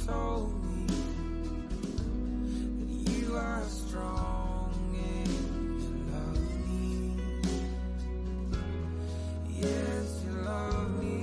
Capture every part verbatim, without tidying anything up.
told me that you are strong and you love me. Yes, you love me.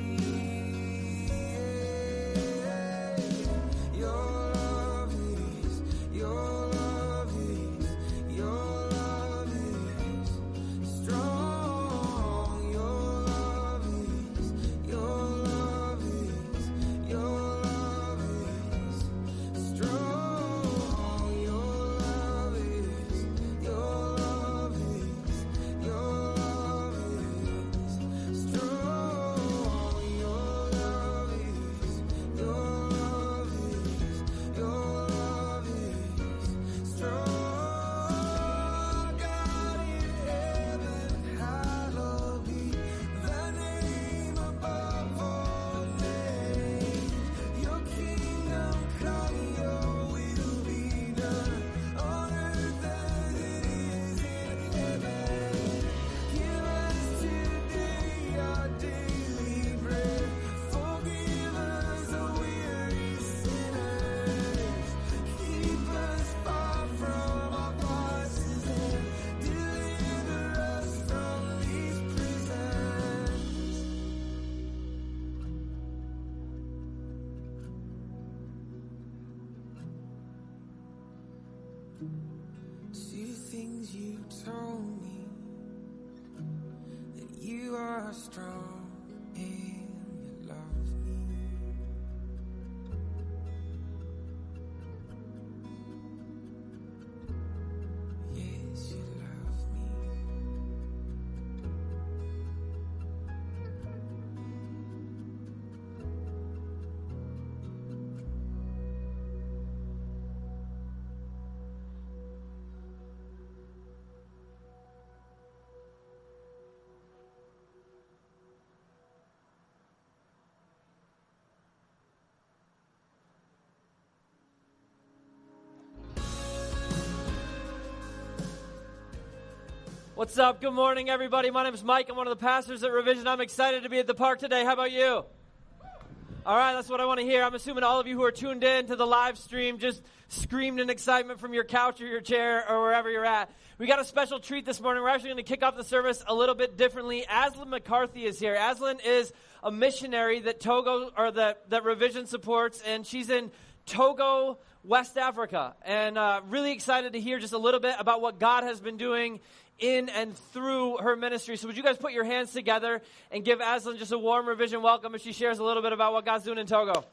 Your love is, your love is, your love is strong. Your love is, your love is, your love is strong. Your love is, your love is, your love is strong. Your love is, your love is, your love is strong. God in heaven, hallowed be the name above all names. Your kingdom come, your will be done on earth as it is in heaven. Give us today our daily bread. Forgive us, the weary sinners. Keep us far from our vices and deliver us from these prisons. Two things you told me, that you are strong and you love me. Yes, you love me. What's up? Good morning, everybody. My name is Mike. I'm one of the pastors at Revision. I'm excited to be at the park today. How about you? All right, that's what I want to hear. I'm assuming all of you who are tuned in to the live stream just screamed in excitement from your couch or your chair or wherever you're at. We got a special treat this morning. We're actually going to kick off the service a little bit differently. Aslan McCarthy is here. Aslan is a missionary that Togo or that, that Revision supports, and she's in Togo, West Africa. And uh, really excited to hear just a little bit about what God has been doing in and through her ministry. So would you guys put your hands together and give Aslan just a warm Revision welcome as she shares a little bit about what God's doing in Togo.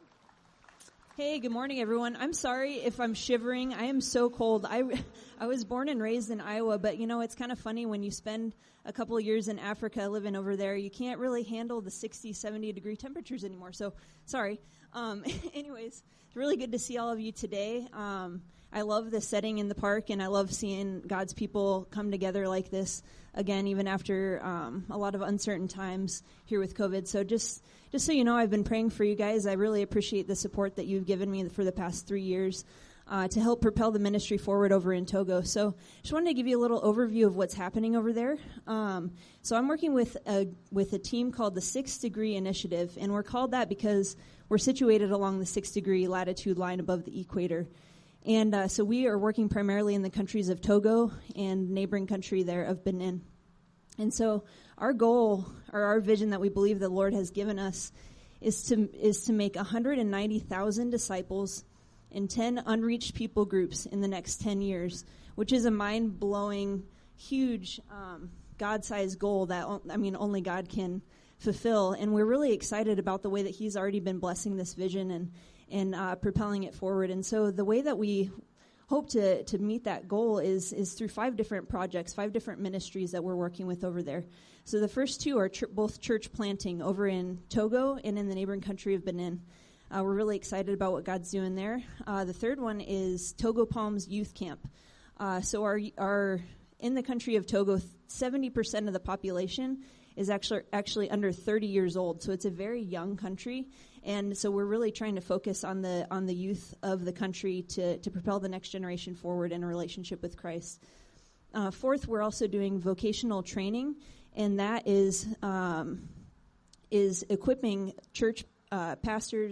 Hey, good morning, everyone. I'm sorry if I'm shivering. I am so cold. I, I was born and raised in Iowa, but, you know, it's kind of funny when you spend a couple of years in Africa living over there, you can't really handle the sixty, seventy degree temperatures anymore. So, sorry. Um, anyways, it's really good to see all of you today. Um, I love the setting in the park, and I love seeing God's people come together like this again, even after um, a lot of uncertain times here with COVID. So just just so you know, I've been praying for you guys. I really appreciate the support that you've given me for the past three years uh, to help propel the ministry forward over in Togo. So just wanted to give you a little overview of what's happening over there. Um, so I'm working with a, with a team called the Sixth Degree Initiative, and we're called that because we're situated along the sixth degree latitude line above the equator. And uh, so we are working primarily in the countries of Togo and neighboring country there of Benin. And so our goal, or our vision that we believe the Lord has given us, is to is to make one hundred ninety thousand disciples in ten unreached people groups in the next ten years, which is a mind-blowing, huge, um, God-sized goal that, I mean, only God can fulfill. And we're really excited about the way that He's already been blessing this vision and and uh, propelling it forward. And so the way that we hope to to meet that goal is is through five different projects, five different ministries that we're working with over there. So the first two are ch- both church planting over in Togo and in the neighboring country of Benin. Uh, we're really excited about what God's doing there. Uh, the third one is Togo Palms Youth Camp. Uh, so our our in the country of Togo, seventy percent of the population is actually actually under thirty years old. So it's a very young country. And so we're really trying to focus on the on the youth of the country to, to propel the next generation forward in a relationship with Christ. Uh, fourth, we're also doing vocational training, and that is um, is equipping church uh, pastors,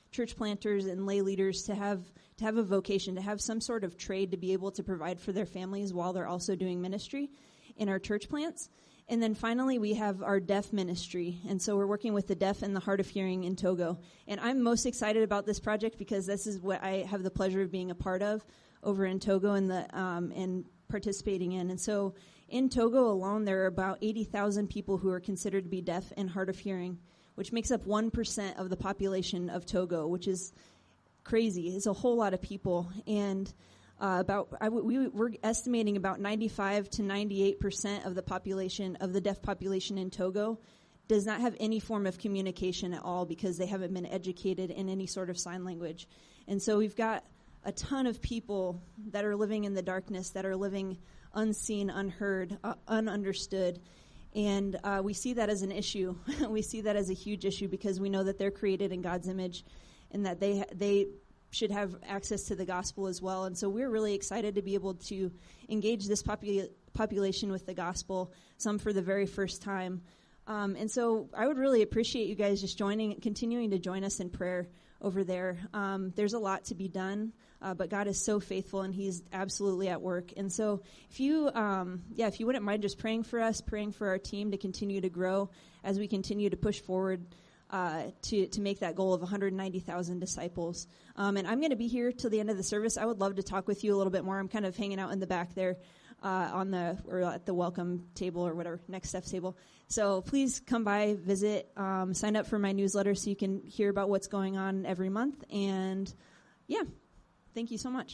church planters and lay leaders to have to have a vocation, to have some sort of trade to be able to provide for their families while they're also doing ministry in our church plants. And then finally, we have our deaf ministry. And so we're working with the deaf and the hard of hearing in Togo. And I'm most excited about this project because this is what I have the pleasure of being a part of over in Togo and the um, and participating in. And so in Togo alone, there are about eighty thousand people who are considered to be deaf and hard of hearing, which makes up one percent of the population of Togo, which is crazy. It's a whole lot of people. And uh, about I w- we, we're estimating about ninety-five to ninety-eight percent of the population, of the deaf population in Togo, does not have any form of communication at all because they haven't been educated in any sort of sign language. And so we've got a ton of people that are living in the darkness, that are living unseen, unheard, uh, ununderstood. And uh, we see that as an issue. We see that as a huge issue because we know that they're created in God's image and that they ha- they should have access to the gospel as well. And so we're really excited to be able to engage this popul- population with the gospel, some for the very first time. Um, and so I would really appreciate you guys just joining, continuing to join us in prayer over there. Um, there's a lot to be done, uh, but God is so faithful and He's absolutely at work. And so if you, um, yeah, if you wouldn't mind just praying for us, praying for our team to continue to grow as we continue to push forward uh, to, to make that goal of one hundred ninety thousand disciples. Um, and I'm going to be here till the end of the service. I would love to talk with you a little bit more. I'm kind of hanging out in the back there uh, on the, or at the welcome table or whatever, next steps table. So please come by, visit, um, sign up for my newsletter so you can hear about what's going on every month. And yeah, thank you so much.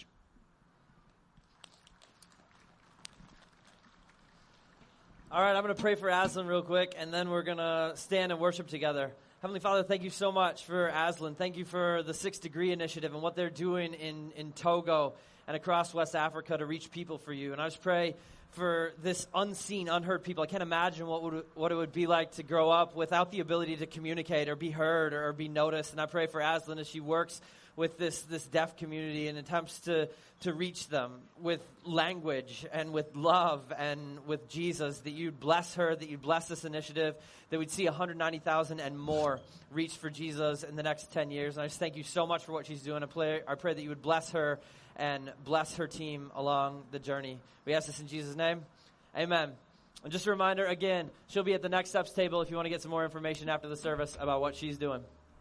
All right, I'm going to pray for Aslan real quick, and then we're going to stand and worship together. Heavenly Father, thank you so much for Aslan. Thank you for the Sixth Degree Initiative and what they're doing in, in Togo and across West Africa to reach people for you. And I just pray for this unseen, unheard people. I can't imagine what would what it would be like to grow up without the ability to communicate or be heard or, or be noticed. And I pray for Aslan as she works with this, this deaf community and attempts to, to reach them with language and with love and with Jesus, that you'd bless her, that you'd bless this initiative, that we'd see one hundred ninety thousand and more reach for Jesus in the next ten years. And I just thank you so much for what she's doing. I pray, I pray that you would bless her and bless her team along the journey. We ask this in Jesus' name. Amen. And just a reminder, again, she'll be at the Next Steps table if you want to get some more information after the service about what she's doing.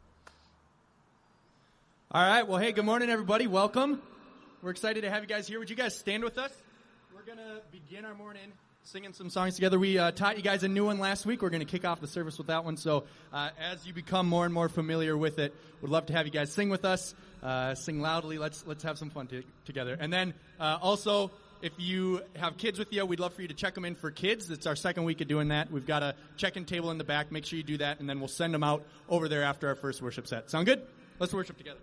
All right. Well, hey, good morning, everybody. Welcome. We're excited to have you guys here. Would you guys stand with us? We're going to begin our morning singing some songs together. We uh, taught you guys a new one last week. We're going to kick off the service with that one. So uh, as you become more and more familiar with it, we'd love to have you guys sing with us. Uh, sing loudly. Let's let's have some fun t- together. And then uh, also, if you have kids with you, we'd love for you to check them in for kids. It's our second week of doing that. We've got a check-in table in the back. Make sure you do that, and then we'll send them out over there after our first worship set. Sound good? Let's worship together.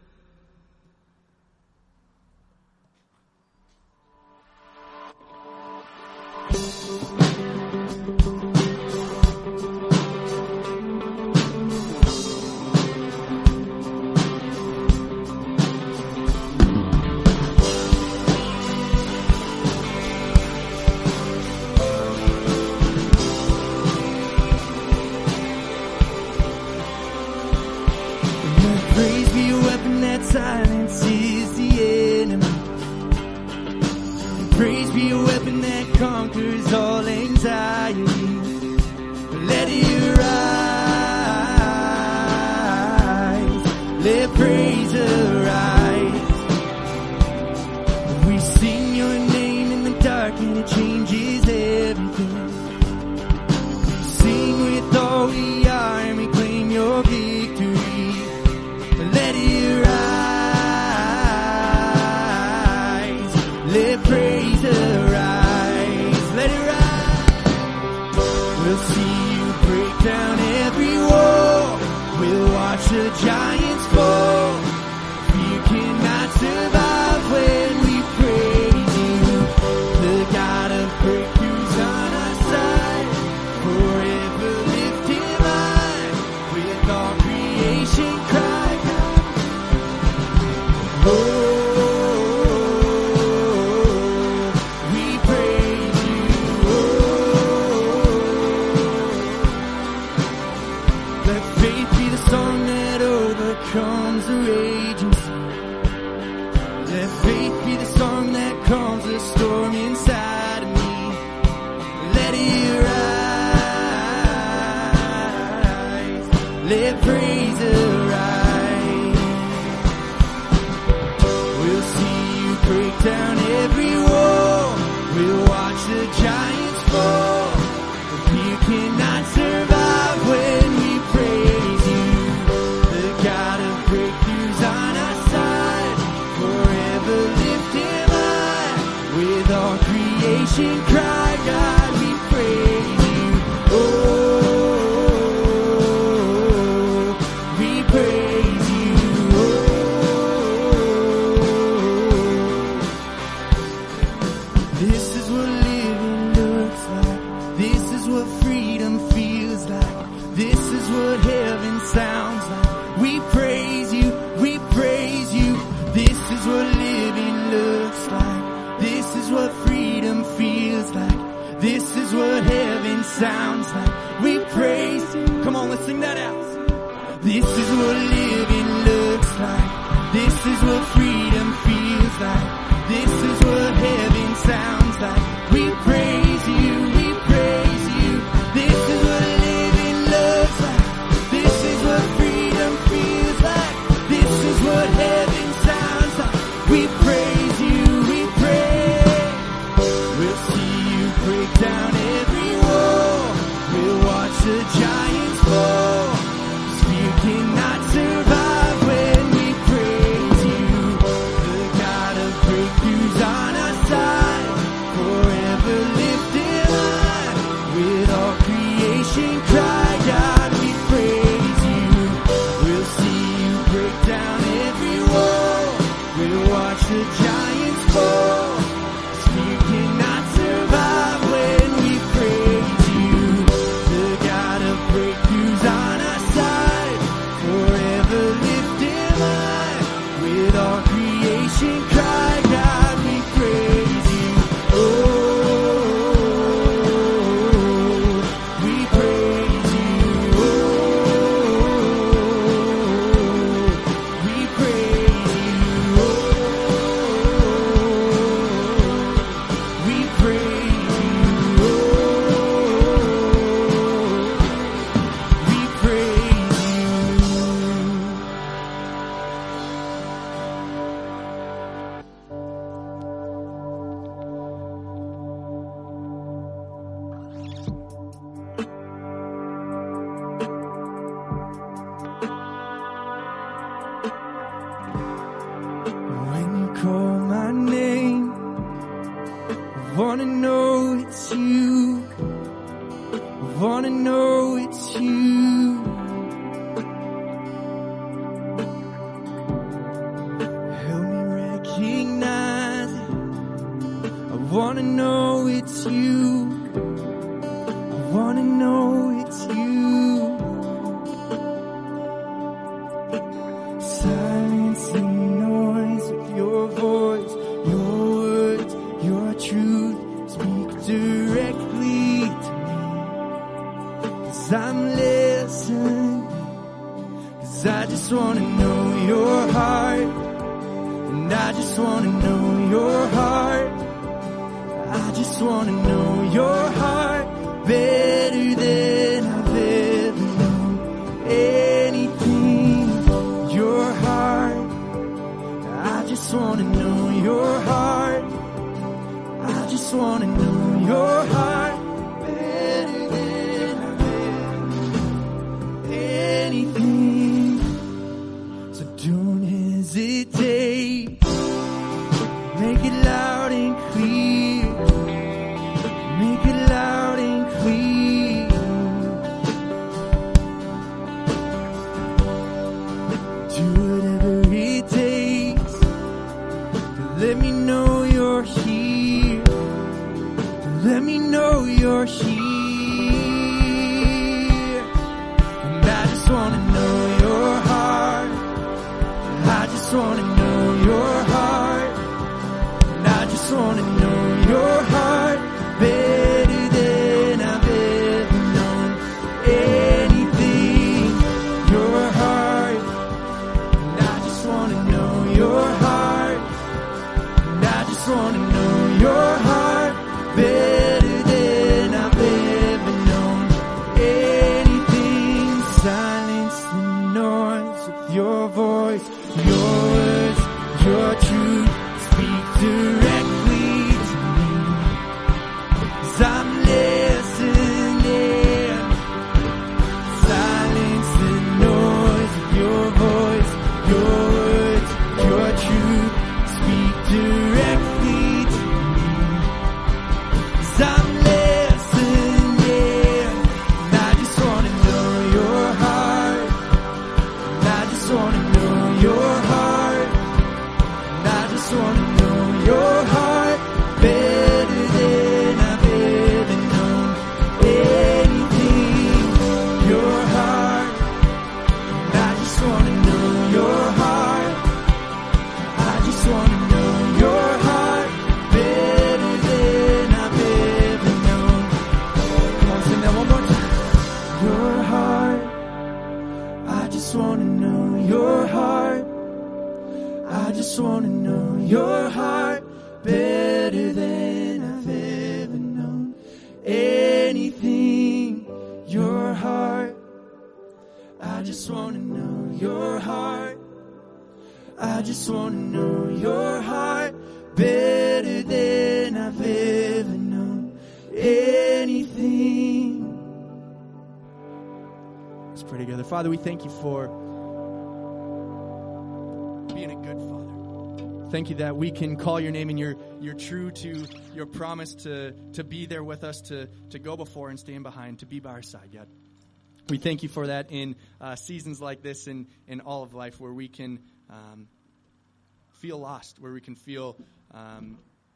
Praise be a weapon that silences the enemy. Praise be a weapon that conquers all anxiety. Let it rise. Let praise arise. We sing your name in the dark and it changes everything. Sing with all we are and we claim your victory. Let it rise. Let praise arise. Let it rise. We'll see you break down every wall. We'll watch the giants fall. Fear cannot survive when we praise you. The God of breakthroughs on our side. Forever lifted high. With all creation cry. Oh, we praise you. Oh, let faith be the song that overcomes the raging sea. Let faith be the song that calms the storm inside of me. Let it rise. Let praise arise. We'll see you break down every wall. We'll watch the giants fall. The fear cannot survive when we praise you. The God of breakthroughs on our side, forever lifted high. With all creation cry, God, we praise you. Oh, we praise you. Oh, this is what living looks like. This is what freedom feels like. This is what heaven sounds like. We praise you, we praise you. This is what living looks like. This is what freedom feels like. This is what heaven sounds like. We praise you. Come on, let's sing that out. This is what living looks like. This is what freedom feels like. This is what heaven sounds like. We praise you, we praise you. This is what living looks like. This is what freedom feels like. This is what heaven sounds like. We praise you, we praise. We'll see you break down every wall. We'll watch the giants fall. Fear cannot survive when we praise you. The God of breakthroughs on our side, forever lifted high. With all creation cry, God, we praise you. We'll see you break down every wall. We'll watch the giants fall. Fear cannot survive when we praise you. The God of breakthroughs on our side, forever lifted high. With all creation cry, God, we praise you. Oh, we praise you. Oh, we praise you. Oh, we praise you. Oh, we praise you. When you call my name, I wanna know it's you. I wanna know it's you. Help me recognize it. I wanna know it's you. I wanna know it's you. Silence the noise of your voice, your words, your truth. Speak directly to me. Cause I'm listening. Cause I just wanna know your heart. And I just wanna know your heart. I just wanna know your heart better than I've ever known anything. Your heart, I just wanna know your heart. I just wanna know your heart better than I've ever known anything. So don't hesitate. Make it loud and clear. Make it loud and clear. Do whatever it takes to let me know you're here. To let me know you're here. And I just wanna know your heart. I just wanna know your heart. And I just wanna know your heart better than I've ever known anything. Your heart. And I just just want to know your heart. I just want to know your heart better than I've ever known anything. Your heart. I just want to know your heart. I just want to know your heart better than I've ever known anything. Let's pray together. Father, we thank you for being a good Father. Thank you that we can call your name and you're, you're true to your promise to, to be there with us, to, to go before and stand behind, to be by our side, God. We thank you for that in uh, seasons like this and in all of life where we can um, feel lost, where we can feel um,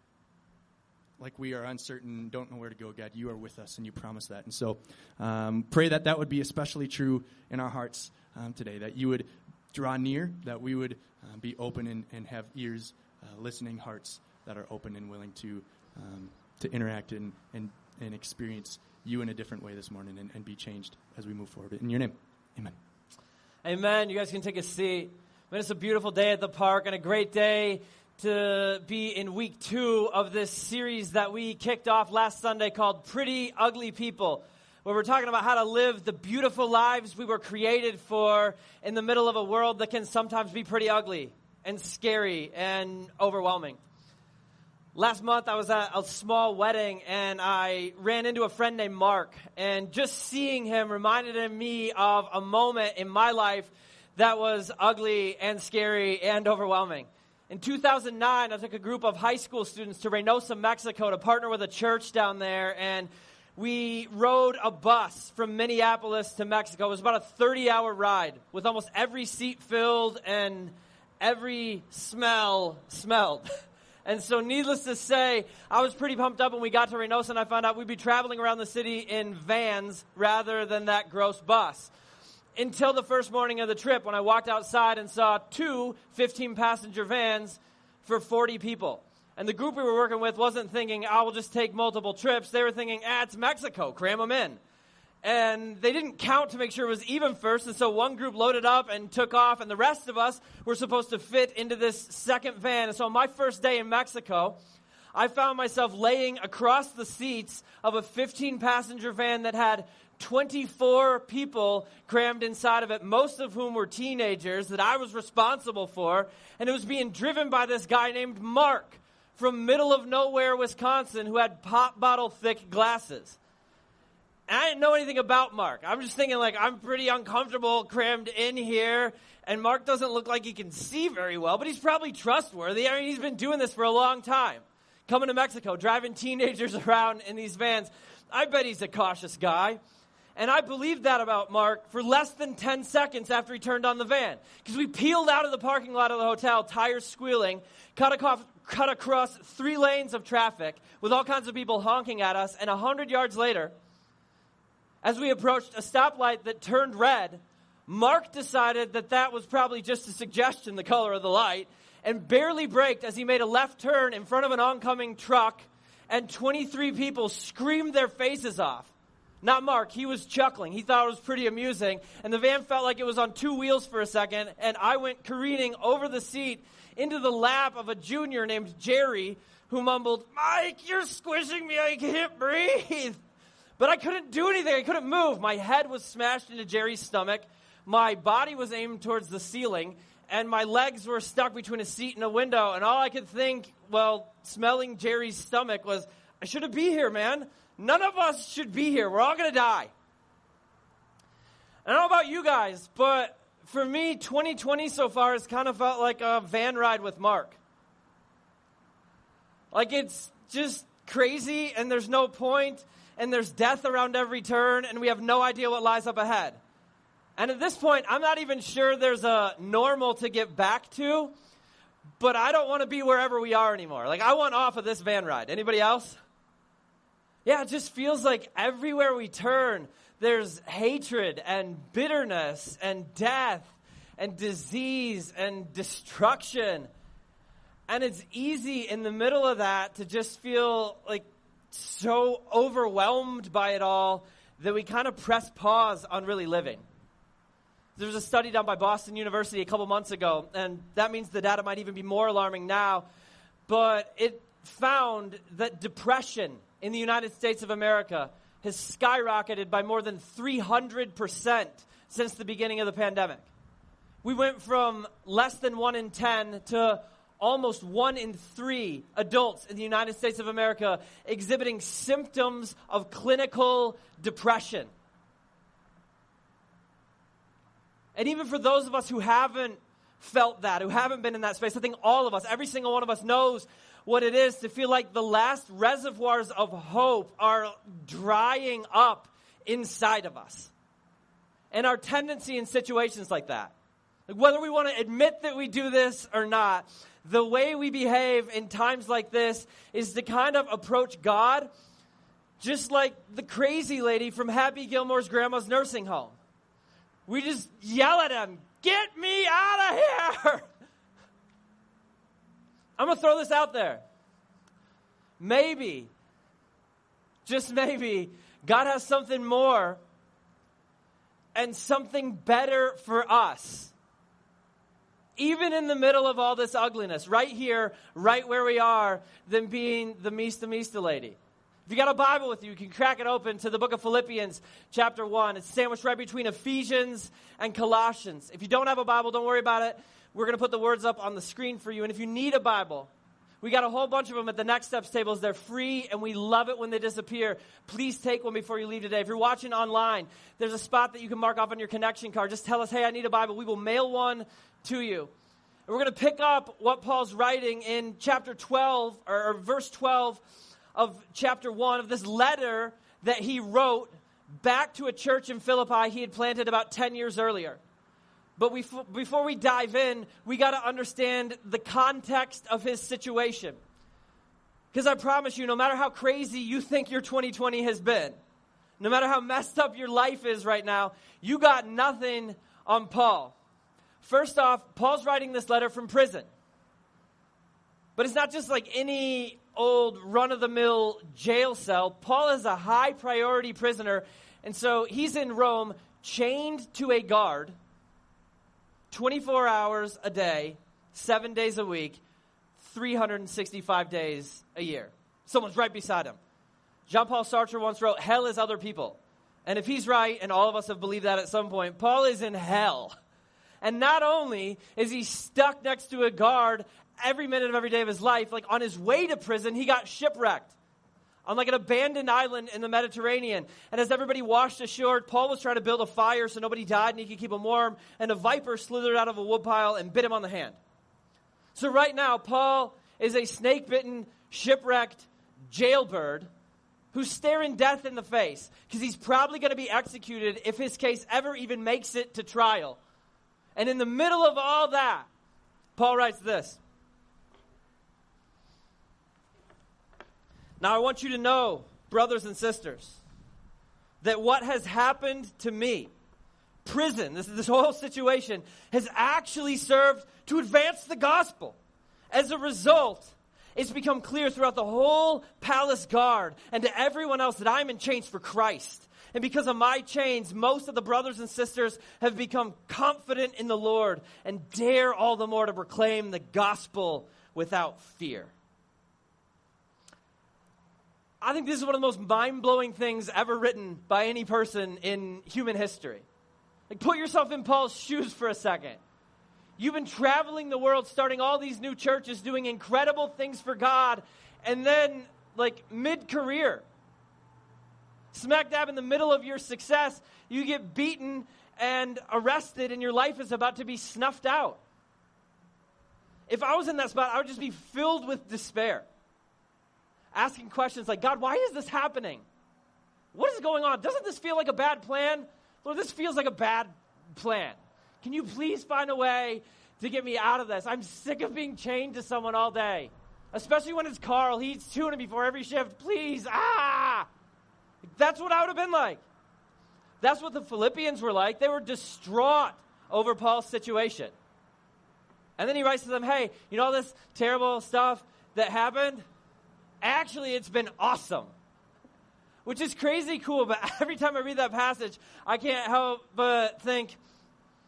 like we are uncertain, don't know where to go. God, you are with us and you promise that. And so um, pray that that would be especially true in our hearts um, today, that you would draw near, that we would uh, be open and, and have ears, uh, listening hearts that are open and willing to um, to interact and, and, and experience you in a different way this morning and, and be changed as we move forward. In your name, amen. Amen. You guys can take a seat. Man, it's a beautiful day at the park and a great day to be in week two of this series that we kicked off last Sunday called Pretty Ugly People, where we're talking about how to live the beautiful lives we were created for in the middle of a world that can sometimes be pretty ugly and scary and overwhelming. Last month, I was at a small wedding, and I ran into a friend named Mark, and just seeing him reminded me of a moment in my life that was ugly and scary and overwhelming. In two thousand nine, I took a group of high school students to Reynosa, Mexico, to partner with a church down there, and we rode a bus from Minneapolis to Mexico. It was about a thirty-hour ride with almost every seat filled and every smell smelled. And so needless to say, I was pretty pumped up when we got to Reynosa, and I found out we'd be traveling around the city in vans rather than that gross bus. Until the first morning of the trip, when I walked outside and saw two fifteen-passenger vans for forty people. And the group we were working with wasn't thinking, I will just take multiple trips. They were thinking, ah, it's Mexico, cram them in. And they didn't count to make sure it was even first, and so one group loaded up and took off, and the rest of us were supposed to fit into this second van. And so on my first day in Mexico, I found myself laying across the seats of a fifteen-passenger van that had twenty-four people crammed inside of it, most of whom were teenagers that I was responsible for, and it was being driven by this guy named Mark from middle of nowhere, Wisconsin, who had pop bottle thick glasses. And I didn't know anything about Mark. I'm just thinking, like, I'm pretty uncomfortable crammed in here, and Mark doesn't look like he can see very well, but he's probably trustworthy. I mean, he's been doing this for a long time, coming to Mexico, driving teenagers around in these vans. I bet he's a cautious guy. And I believed that about Mark for less than ten seconds after he turned on the van. Because we peeled out of the parking lot of the hotel, tires squealing, cut across, cut across three lanes of traffic with all kinds of people honking at us, and a hundred yards later, as we approached a stoplight that turned red, Mark decided that that was probably just a suggestion, the color of the light, and barely braked as he made a left turn in front of an oncoming truck, and twenty-three people screamed their faces off. Not Mark, he was chuckling. He thought it was pretty amusing, and the van felt like it was on two wheels for a second, and I went careening over the seat into the lap of a junior named Jerry, who mumbled, "Mike, you're squishing me, I can't breathe." But I couldn't do anything. I couldn't move. My head was smashed into Jerry's stomach. My body was aimed towards the ceiling, and my legs were stuck between a seat and a window. And all I could think, well, smelling Jerry's stomach, was, I shouldn't be here, man. None of us should be here. We're all going to die. I don't know about you guys, but for me, twenty twenty so far has kind of felt like a van ride with Mark. Like, it's just crazy, and there's no point. And there's death around every turn, and we have no idea what lies up ahead. And at this point, I'm not even sure there's a normal to get back to, but I don't want to be wherever we are anymore. Like, I want off of this van ride. Anybody else? Yeah, it just feels like everywhere we turn, there's hatred and bitterness and death and disease and destruction. And it's easy in the middle of that to just feel like so overwhelmed by it all that we kind of press pause on really living. There was a study done by Boston University a couple months ago, and that means the data might even be more alarming now. But it found that depression in the United States of America has skyrocketed by more than three hundred percent since the beginning of the pandemic. We went from less than one in ten to almost one in three adults in the United States of America exhibiting symptoms of clinical depression. And even for those of us who haven't felt that, who haven't been in that space, I think all of us, every single one of us knows what it is to feel like the last reservoirs of hope are drying up inside of us. And our tendency in situations like that, like whether we want to admit that we do this or not, the way we behave in times like this is to kind of approach God just like the crazy lady from Happy Gilmore's grandma's nursing home. We just yell at him, "Get me out of here!" I'm going to throw this out there. Maybe, just maybe, God has something more and something better for us. Even in the middle of all this ugliness, right here, right where we are, than being the Mista Mista lady. If you got a Bible with you, you can crack it open to the book of Philippians, chapter one. It's sandwiched right between Ephesians and Colossians. If you don't have a Bible, don't worry about it. We're going to put the words up on the screen for you. And if you need a Bible, we got a whole bunch of them at the Next Steps tables. They're free, and we love it when they disappear. Please take one before you leave today. If you're watching online, there's a spot that you can mark off on your connection card. Just tell us, "Hey, I need a Bible." We will mail one to you. And we're going to pick up what Paul's writing in chapter twelve, or, or verse twelve of chapter one of this letter that he wrote back to a church in Philippi he had planted about ten years earlier. But we, before we dive in, we got to understand the context of his situation. Because I promise you, no matter how crazy you think your twenty twenty has been, no matter how messed up your life is right now, you got nothing on Paul. First off, Paul's writing this letter from prison. But it's not just like any old run-of-the-mill jail cell. Paul is a high-priority prisoner, and so he's in Rome, chained to a guard, twenty-four hours a day, seven days a week, three hundred sixty-five days a year. Someone's right beside him. Jean-Paul Sartre once wrote, "Hell is other people." And if he's right, and all of us have believed that at some point, Paul is in hell. And not only is he stuck next to a guard every minute of every day of his life, like on his way to prison, he got shipwrecked on like an abandoned island in the Mediterranean. And as everybody washed ashore, Paul was trying to build a fire so nobody died and he could keep them warm. And a viper slithered out of a woodpile and bit him on the hand. So right now, Paul is a snake-bitten, shipwrecked jailbird who's staring death in the face because he's probably going to be executed if his case ever even makes it to trial. And in the middle of all that, Paul writes this. Now I want you to know, brothers and sisters, that what has happened to me, prison, this, this whole situation, has actually served to advance the gospel. As a result, it's become clear throughout the whole palace guard and to everyone else that I'm in chains for Christ. And because of my chains, most of the brothers and sisters have become confident in the Lord and dare all the more to proclaim the gospel without fear. I think this is one of the most mind-blowing things ever written by any person in human history. Like, put yourself in Paul's shoes for a second. You've been traveling the world, starting all these new churches, doing incredible things for God, and then, like, mid-career, smack dab in the middle of your success, you get beaten and arrested, and your life is about to be snuffed out. If I was in that spot, I would just be filled with despair. Asking questions like, "God, why is this happening? What is going on? Doesn't this feel like a bad plan? Lord, this feels like a bad plan. Can you please find a way to get me out of this? I'm sick of being chained to someone all day. Especially when it's Carl. He eats tuna before every shift. Please, ah!" That's what I would have been like. That's what the Philippians were like. They were distraught over Paul's situation. And then he writes to them, "Hey, you know all this terrible stuff that happened? Actually, it's been awesome." Which is crazy cool, but every time I read that passage, I can't help but think,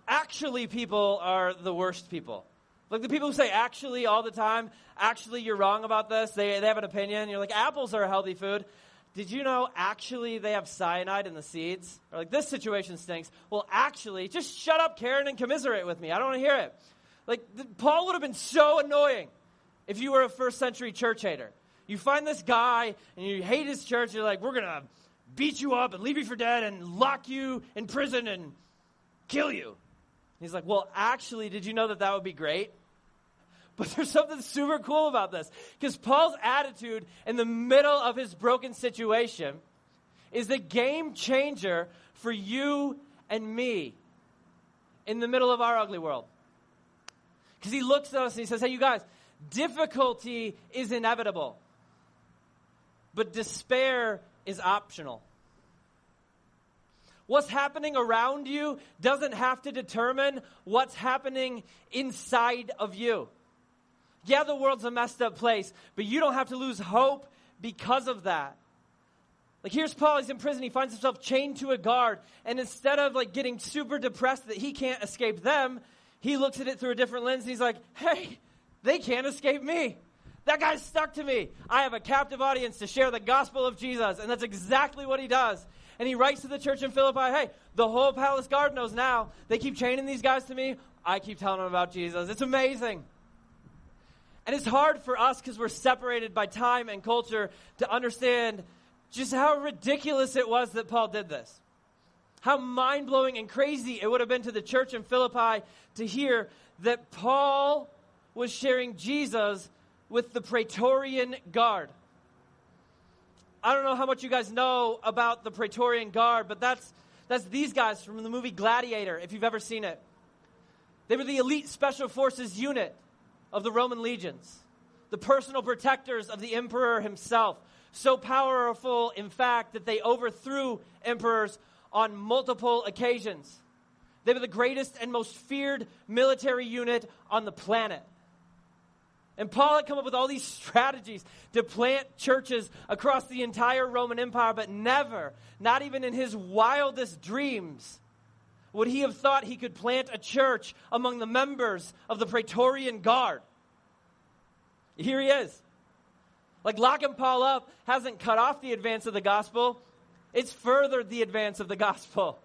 actually people are the worst people. Like the people who say actually all the time, actually you're wrong about this, they, they have an opinion. You're like, apples are a healthy food. Did you know actually they have cyanide in the seeds? Or like, this situation stinks. Well, actually, just shut up, Karen, and commiserate with me. I don't want to hear it. Like, the, Paul would have been so annoying if you were a first century church hater. You find this guy, and you hate his church, you're like, we're going to beat you up and leave you for dead and lock you in prison and kill you. He's like, well, actually, did you know that that would be great? But there's something super cool about this. Because Paul's attitude in the middle of his broken situation is a game changer for you and me in the middle of our ugly world. Because he looks at us and he says, hey, you guys, difficulty is inevitable. But despair is optional. What's happening around you doesn't have to determine what's happening inside of you. Yeah, the world's a messed up place, but you don't have to lose hope because of that. Like, here's Paul, he's in prison, he finds himself chained to a guard, and instead of like getting super depressed that he can't escape them, he looks at it through a different lens, and he's like, hey, they can't escape me. That guy's stuck to me. I have a captive audience to share the gospel of Jesus, and that's exactly what he does. And he writes to the church in Philippi, hey, the whole palace guard knows now. They keep chaining these guys to me. I keep telling them about Jesus. It's amazing. And it's hard for us because we're separated by time and culture to understand just how ridiculous it was that Paul did this. How mind-blowing and crazy it would have been to the church in Philippi to hear that Paul was sharing Jesus with the Praetorian Guard. I don't know how much you guys know about the Praetorian Guard, but that's that's these guys from the movie Gladiator, if you've ever seen it. They were the elite special forces unit of the Roman legions, the personal protectors of the emperor himself, so powerful, in fact, that they overthrew emperors on multiple occasions. They were the greatest and most feared military unit on the planet. And Paul had come up with all these strategies to plant churches across the entire Roman Empire, but never, not even in his wildest dreams, would he have thought he could plant a church among the members of the Praetorian Guard. Here he is. Like, locking Paul up hasn't cut off the advance of the gospel. It's furthered the advance of the gospel.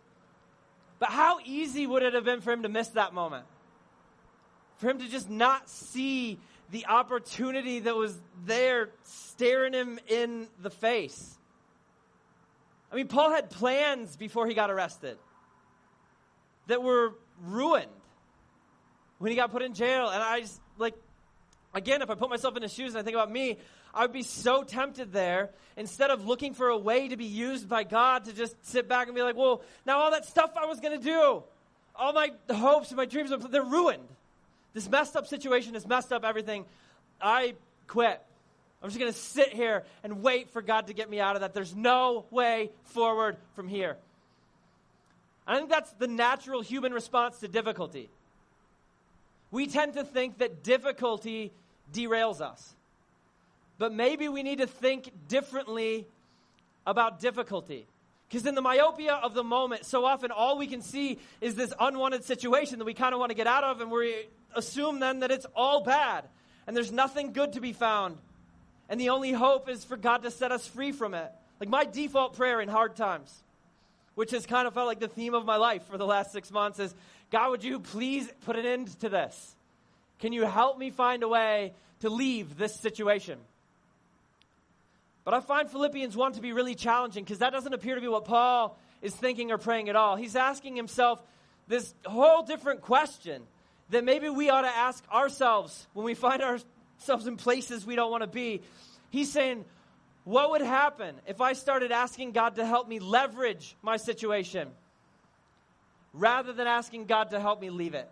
But how easy would it have been for him to miss that moment? For him to just not see the opportunity that was there staring him in the face. I mean, Paul had plans before he got arrested that were ruined when he got put in jail. And I just, like, again, if I put myself in his shoes and I think about me, I would be so tempted there, instead of looking for a way to be used by God, to just sit back and be like, well, now all that stuff I was going to do, all my hopes and my dreams, they're ruined. This messed up situation has messed up everything. I quit. I'm just going to sit here and wait for God to get me out of that. There's no way forward from here. I think that's the natural human response to difficulty. We tend to think that difficulty derails us. But maybe we need to think differently about difficulty. Because in the myopia of the moment, so often all we can see is this unwanted situation that we kind of want to get out of, and we assume then that it's all bad, and there's nothing good to be found. And the only hope is for God to set us free from it. Like, my default prayer in hard times, which has kind of felt like the theme of my life for the last six months, is, God, would you please put an end to this? Can you help me find a way to leave this situation? But I find Philippians one to be really challenging, because that doesn't appear to be what Paul is thinking or praying at all. He's asking himself this whole different question that maybe we ought to ask ourselves when we find ourselves in places we don't want to be. He's saying, what would happen if I started asking God to help me leverage my situation rather than asking God to help me leave it?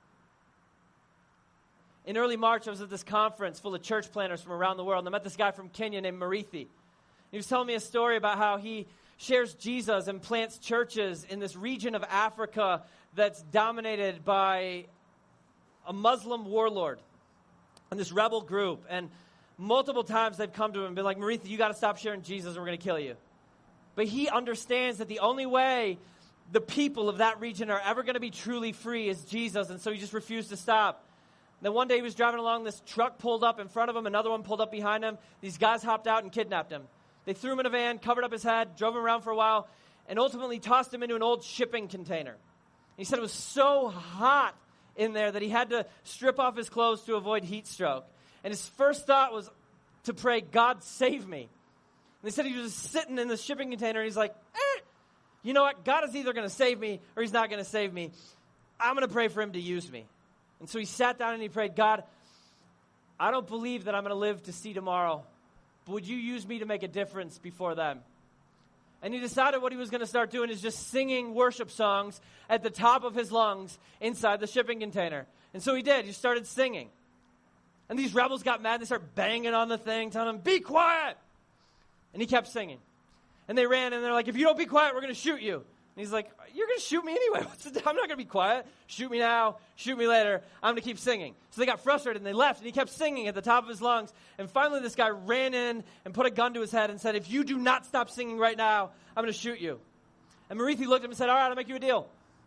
In early March, I was at this conference full of church planners from around the world, and I met this guy from Kenya named Marithi. He was telling me a story about how he shares Jesus and plants churches in this region of Africa that's dominated by a Muslim warlord and this rebel group. And multiple times they've come to him and been like, Marithi, you got to stop sharing Jesus or we're going to kill you. But he understands that the only way the people of that region are ever going to be truly free is Jesus. And so he just refused to stop. Then one day he was driving along, this truck pulled up in front of him, another one pulled up behind him. These guys hopped out and kidnapped him. They threw him in a van, covered up his head, drove him around for a while, and ultimately tossed him into an old shipping container. He said it was so hot in there that he had to strip off his clothes to avoid heat stroke. And his first thought was to pray, God, save me. And they said he was sitting in the shipping container, and he's like, eh, you know what? God is either going to save me or he's not going to save me. I'm going to pray for him to use me. And so he sat down and he prayed, God, I don't believe that I'm going to live to see tomorrow, but would you use me to make a difference before them? And he decided what he was going to start doing is just singing worship songs at the top of his lungs inside the shipping container. And so he did. He started singing. And these rebels got mad. They started banging on the thing, telling him, be quiet. And he kept singing. And they ran, and they're like, if you don't be quiet, we're going to shoot you. And he's like, you're going to shoot me anyway. What's the, I'm not going to be quiet. Shoot me now. Shoot me later. I'm going to keep singing. So they got frustrated, and they left, and he kept singing at the top of his lungs. And finally, this guy ran in and put a gun to his head and said, if you do not stop singing right now, I'm going to shoot you. And Marithi looked at him and said, all right, I'll make you a deal.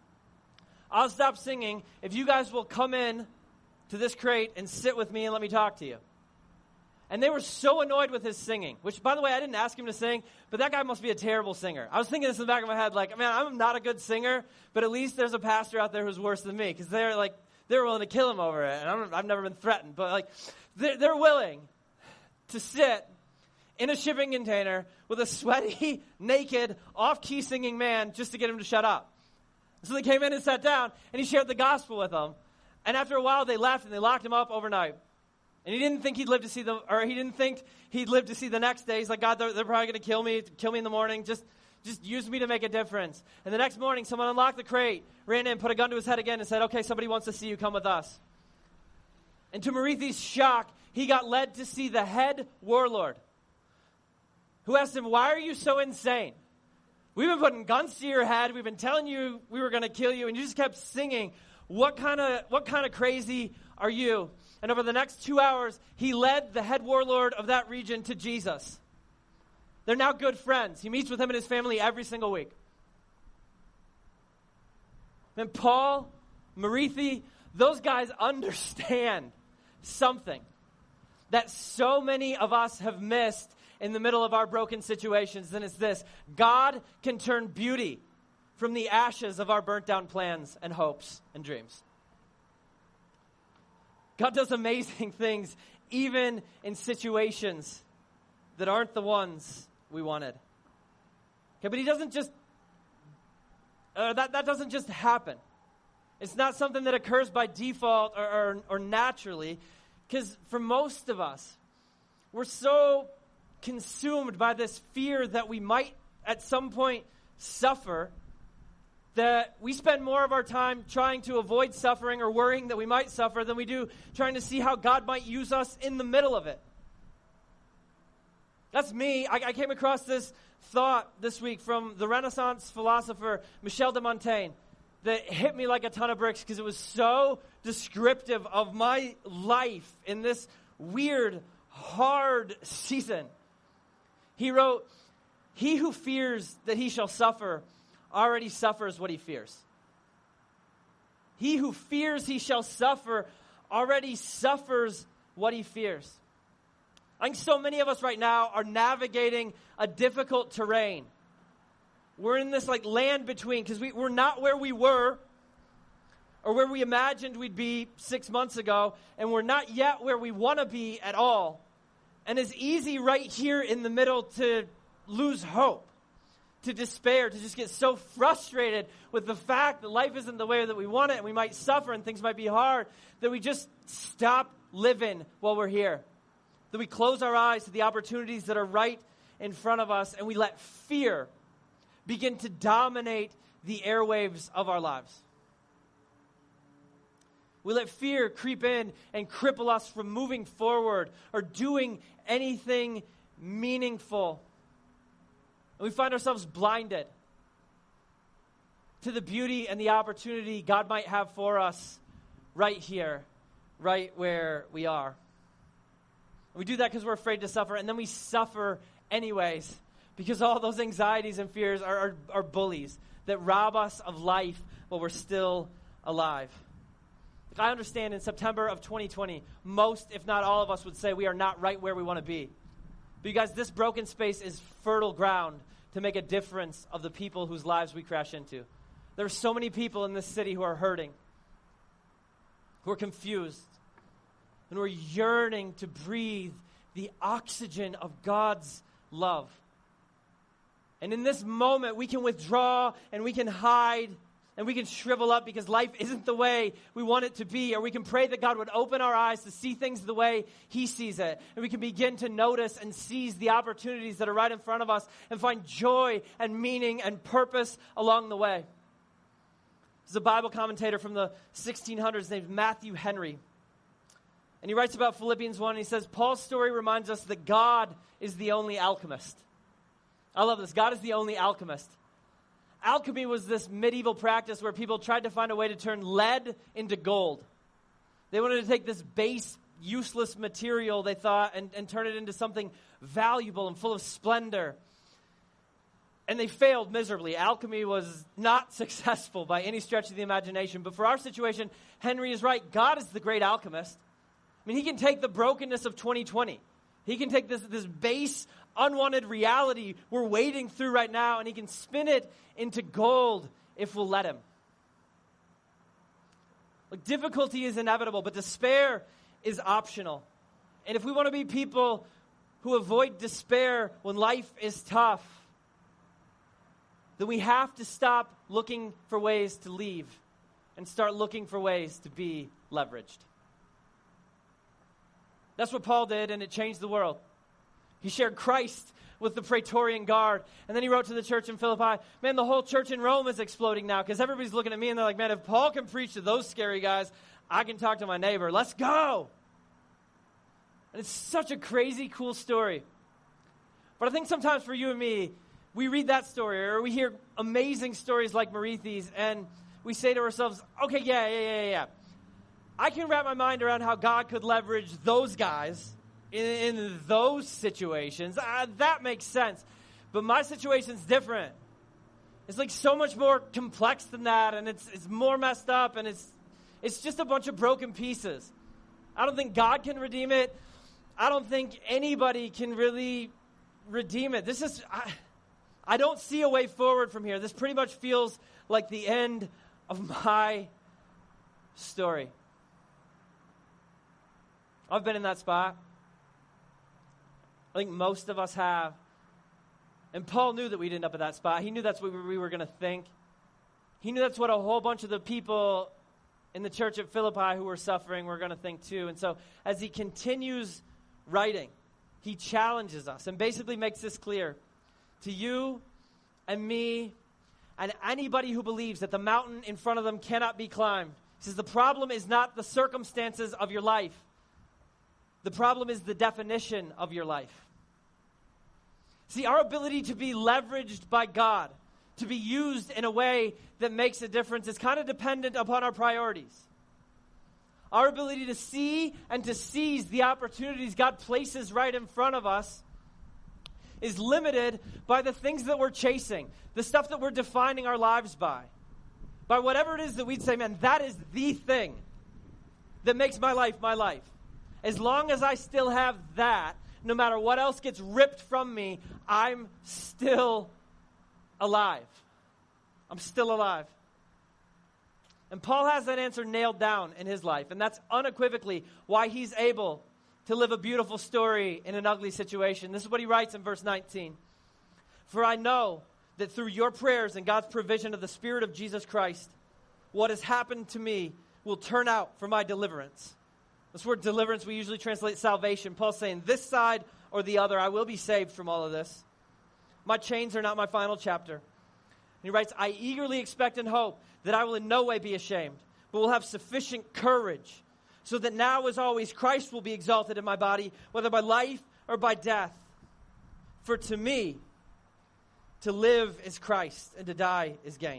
I'll stop singing if you guys will come in to this crate and sit with me and let me talk to you. And they were so annoyed with his singing, which, by the way, I didn't ask him to sing, but that guy must be a terrible singer. I was thinking this in the back of my head, like, man, I'm not a good singer, but at least there's a pastor out there who's worse than me, because they're like, they're willing to kill him over it, and I'm, I've never been threatened, but like, they're, they're willing to sit in a shipping container with a sweaty, naked, off-key singing man just to get him to shut up. So they came in and sat down, and he shared the gospel with them, and after a while, they left, and they locked him up overnight. And he didn't think he'd live to see the, or he didn't think he'd live to see the next day. He's like, God, they're, they're probably going to kill me, kill me in the morning. Just, just use me to make a difference. And the next morning, someone unlocked the crate, ran in, put a gun to his head again, and said, okay, somebody wants to see you. Come with us. And to Marithi's shock, he got led to see the head warlord, who asked him, why are you so insane? We've been putting guns to your head. We've been telling you we were going to kill you, and you just kept singing. What kind of, what kind of crazy are you? And over the next two hours, he led the head warlord of that region to Jesus. They're now good friends. He meets with him and his family every single week. And Paul, Marithi, those guys understand something that so many of us have missed in the middle of our broken situations, and it's this: God can turn beauty from the ashes of our burnt down plans and hopes and dreams. God does amazing things even in situations that aren't the ones we wanted. Okay, but he doesn't just, uh, that, that doesn't just happen. It's not something that occurs by default or, or, or naturally, because for most of us, we're so consumed by this fear that we might at some point suffer that we spend more of our time trying to avoid suffering or worrying that we might suffer than we do trying to see how God might use us in the middle of it. That's me. I, I came across this thought this week from the Renaissance philosopher Michel de Montaigne that hit me like a ton of bricks because it was so descriptive of my life in this weird, hard season. He wrote, "He who fears that he shall suffer already suffers what he fears. He who fears he shall suffer already suffers what he fears." I think so many of us right now are navigating a difficult terrain. We're in this like land between, because we, we're not where we were or where we imagined we'd be six months ago, and we're not yet where we want to be at all. And it's easy right here in the middle to lose hope, to despair, to just get so frustrated with the fact that life isn't the way that we want it, and we might suffer and things might be hard, that we just stop living while we're here. That we close our eyes to the opportunities that are right in front of us, and we let fear begin to dominate the airwaves of our lives. We let fear creep in and cripple us from moving forward or doing anything meaningful. And we find ourselves blinded to the beauty and the opportunity God might have for us right here, right where we are. And we do that because we're afraid to suffer, and then we suffer anyways because all those anxieties and fears are, are, are bullies that rob us of life while we're still alive. I understand in September of twenty twenty, most, if not all of us, would say we are not right where we want to be. But you guys, this broken space is fertile ground to make a difference of the people whose lives we crash into. There are so many people in this city who are hurting, who are confused, and who are yearning to breathe the oxygen of God's love. And in this moment, we can withdraw and we can hide and we can shrivel up because life isn't the way we want it to be. Or we can pray that God would open our eyes to see things the way He sees it. And we can begin to notice and seize the opportunities that are right in front of us and find joy and meaning and purpose along the way. There's a Bible commentator from the sixteen hundreds named Matthew Henry. And he writes about Philippians one, and he says, Paul's story reminds us that God is the only alchemist. I love this. God is the only alchemist. Alchemy was this medieval practice where people tried to find a way to turn lead into gold. They wanted to take this base, useless material, they thought, and, and turn it into something valuable and full of splendor. And they failed miserably. Alchemy was not successful by any stretch of the imagination. But for our situation, Henry is right. God is the great alchemist. I mean, He can take the brokenness of twenty twenty. He can take this, this base, unwanted reality we're wading through right now, and He can spin it into gold if we'll let Him. Like, difficulty is inevitable, but despair is optional. And if we want to be people who avoid despair when life is tough, then we have to stop looking for ways to leave and start looking for ways to be leveraged. That's what Paul did, and it changed the world. He shared Christ with the Praetorian Guard, and then he wrote to the church in Philippi, man, the whole church in Rome is exploding now because everybody's looking at me and they're like, man, if Paul can preach to those scary guys, I can talk to my neighbor. Let's go. And it's such a crazy, cool story. But I think sometimes for you and me, we read that story or we hear amazing stories like Marithi's, and we say to ourselves, okay, yeah, yeah, yeah, yeah. I can wrap my mind around how God could leverage those guys in, in those situations. Uh, that makes sense. But my situation's different. It's like so much more complex than that, and it's it's more messed up, and it's it's just a bunch of broken pieces. I don't think God can redeem it. I don't think anybody can really redeem it. This is, I, I don't see a way forward from here. This pretty much feels like the end of my story. I've been in that spot. I think most of us have. And Paul knew that we'd end up at that spot. He knew that's what we were going to think. He knew that's what a whole bunch of the people in the church at Philippi who were suffering were going to think too. And so as he continues writing, he challenges us and basically makes this clear to you and me and anybody who believes that the mountain in front of them cannot be climbed. He says the problem is not the circumstances of your life. The problem is the definition of your life. See, our ability to be leveraged by God, to be used in a way that makes a difference, is kind of dependent upon our priorities. Our ability to see and to seize the opportunities God places right in front of us is limited by the things that we're chasing, the stuff that we're defining our lives by. By whatever it is that we'd say, man, that is the thing that makes my life my life. As long as I still have that, no matter what else gets ripped from me, I'm still alive. I'm still alive. And Paul has that answer nailed down in his life, and that's unequivocally why he's able to live a beautiful story in an ugly situation. This is what he writes in verse nineteen. For I know that through your prayers and God's provision of the Spirit of Jesus Christ, what has happened to me will turn out for my deliverance. This word deliverance, we usually translate salvation. Paul's saying, this side or the other, I will be saved from all of this. My chains are not my final chapter. And he writes, I eagerly expect and hope that I will in no way be ashamed, but will have sufficient courage, so that now as always Christ will be exalted in my body, whether by life or by death. For to me, to live is Christ, and to die is gain.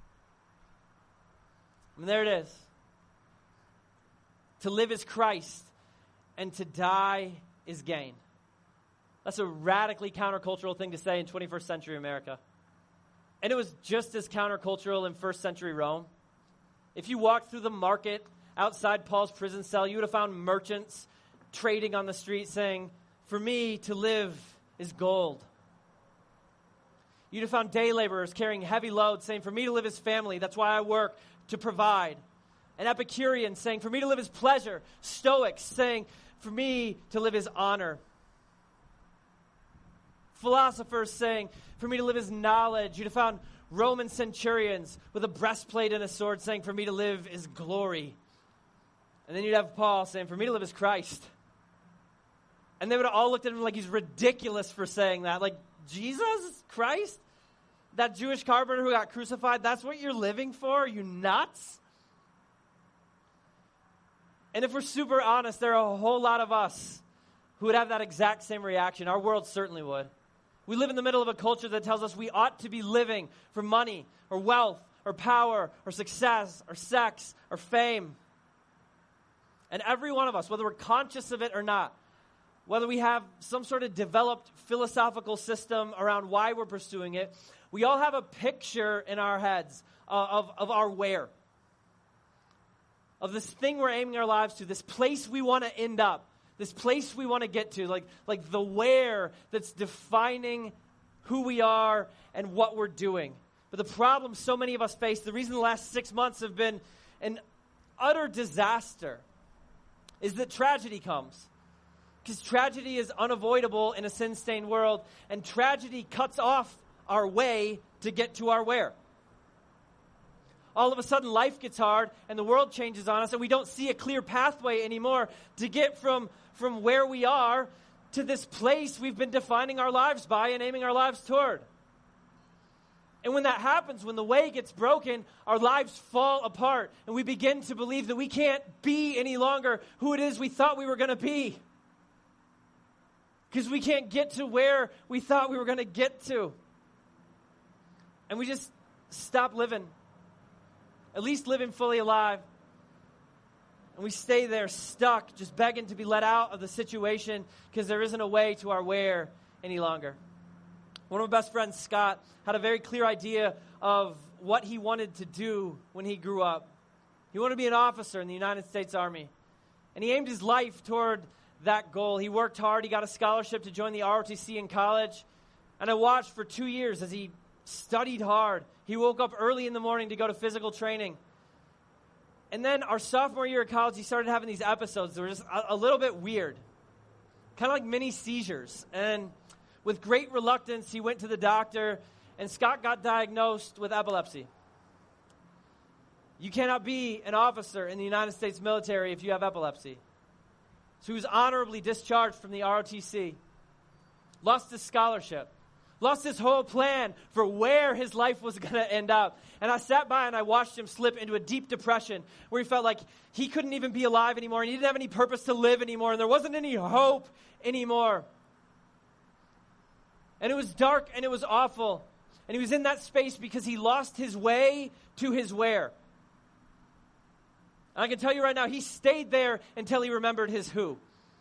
And there it is. To live is Christ, and to die is gain. That's a radically countercultural thing to say in twenty-first century America. And it was just as countercultural in first century Rome. If you walked through the market outside Paul's prison cell, you would have found merchants trading on the street saying, "For me to live is gold." You'd have found day laborers carrying heavy loads saying, "For me to live is family. That's why I work, to provide." An Epicurean saying, "For me to live is pleasure." Stoics saying, "For me to live is honor." Philosophers saying, "For me to live is knowledge." You'd have found Roman centurions with a breastplate and a sword saying, "For me to live is glory." And then you'd have Paul saying, "For me to live is Christ." And they would have all looked at him like he's ridiculous for saying that. Like, Jesus? Christ? That Jewish carpenter who got crucified, that's what you're living for? Are you nuts? And if we're super honest, there are a whole lot of us who would have that exact same reaction. Our world certainly would. We live in the middle of a culture that tells us we ought to be living for money or wealth or power or success or sex or fame. And every one of us, whether we're conscious of it or not, whether we have some sort of developed philosophical system around why we're pursuing it, we all have a picture in our heads uh, of, of our where. Of this thing we're aiming our lives to, this place we want to end up, this place we want to get to, like, like the where that's defining who we are and what we're doing. But the problem so many of us face, the reason the last six months have been an utter disaster, is that tragedy comes. Because tragedy is unavoidable in a sin-stained world, and tragedy cuts off our way to get to our where. All of a sudden, life gets hard, and the world changes on us, and we don't see a clear pathway anymore to get from, from where we are to this place we've been defining our lives by and aiming our lives toward. And when that happens, when the way gets broken, our lives fall apart, and we begin to believe that we can't be any longer who it is we thought we were going to be. Because we can't get to where we thought we were going to get to. And we just stop living. At least living fully alive. And we stay there stuck, just begging to be let out of the situation because there isn't a way to our where any longer. One of my best friends, Scott, had a very clear idea of what he wanted to do when he grew up. He wanted to be an officer in the United States Army. And he aimed his life toward that goal. He worked hard. He got a scholarship to join the R O T C in college. And I watched for two years as he studied hard. He woke up early in the morning to go to physical training. And then our sophomore year of college, he started having these episodes that were just a, a little bit weird. Kind of like mini seizures. And with great reluctance, he went to the doctor, and Scott got diagnosed with epilepsy. You cannot be an officer in the United States military if you have epilepsy. So he was honorably discharged from the R O T C. Lost his scholarship. Lost his whole plan for where his life was going to end up. And I sat by and I watched him slip into a deep depression where he felt like he couldn't even be alive anymore and he didn't have any purpose to live anymore and there wasn't any hope anymore. And it was dark and it was awful. And he was in that space because he lost his way to his where. And I can tell you right now, he stayed there until he remembered his who.